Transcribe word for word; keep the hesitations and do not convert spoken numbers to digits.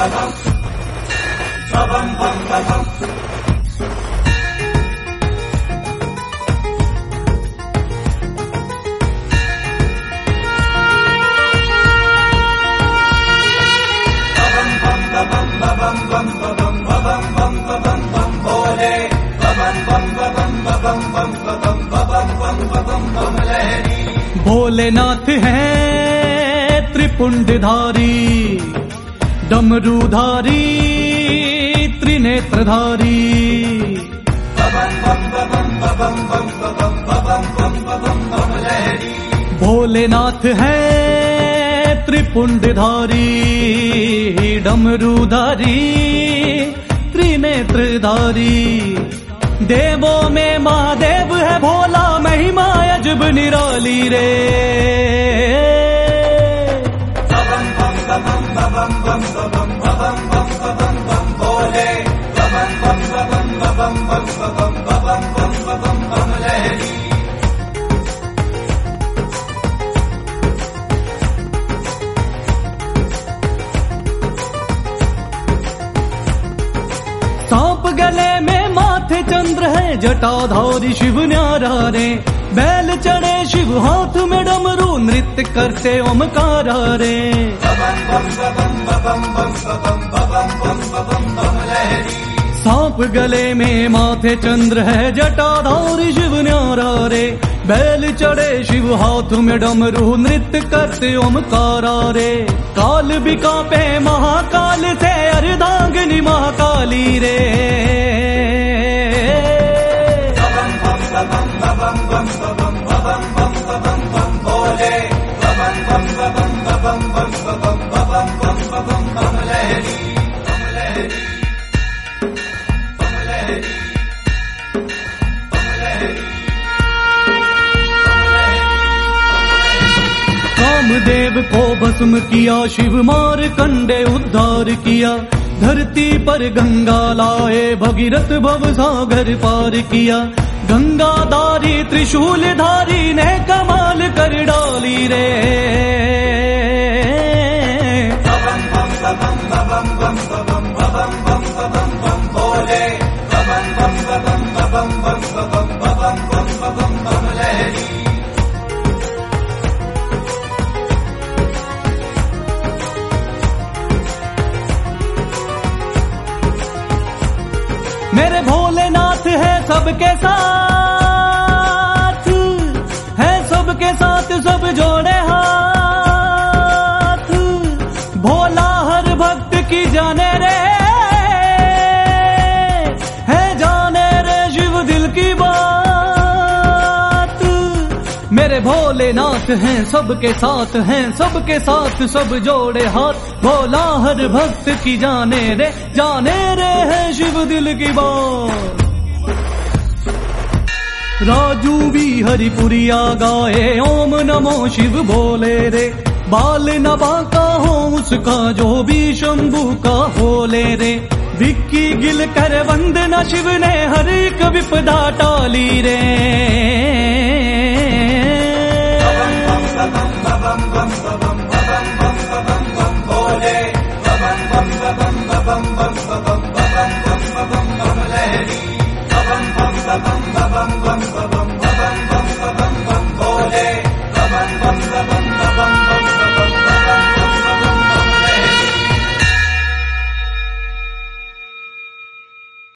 भोलेनाथ हैं त्रिपुंडधारी, डमरूधारी, त्रिनेत्रधारी। भोलेनाथ हैं त्रिपुंडधारी, डमरूधारी, त्रिनेत्रधारी। देवों में महादेव है भोला, महिमा अजब निराली रे। सांप गले में माथे चंद्र है, जटाधारी शिव न्यारा रे। बैल चढ़े शिव हाथ में डमरू, नृत्य करते ओमकारा रे। सांप गले में माथे चंद्र है, जटाधारी शिव न्यारा रे। बैल चढ़े शिव हाथ में डमरू, नृत्य करते ओमकारा रे। काल भी कांपे महाकाल से, अर्धांगिनी महाकाली रे। कामदेव को भस्म किया शिव, मार कंडे उद्धार किया। धरती पर गंगा लाए, भगीरथ भव सागर पार किया। गंगाधारी त्रिशूलधारी ने कमाल कर डाली रे। मेरे भोलेनाथ है सबके साथ, है सबके साथ सब जोड़े हाथ। भोला हर भक्त की जाने रे, है जाने रे शिव दिल की बात। मेरे भोलेनाथ हैं सबके साथ, हैं सबके साथ सब जोड़े हाथ। भोला हर भक्त की जाने रे, जाने रे है शिव दिल की बात। राजू भी हरिपुरिया गाए, ओम नमो शिव बोले रे। बाल न बांका हो उसका, जो भी शंभू का होले रे। विक्की गिल कर वंदना शिव ने, हर एक विपदा टाली रे।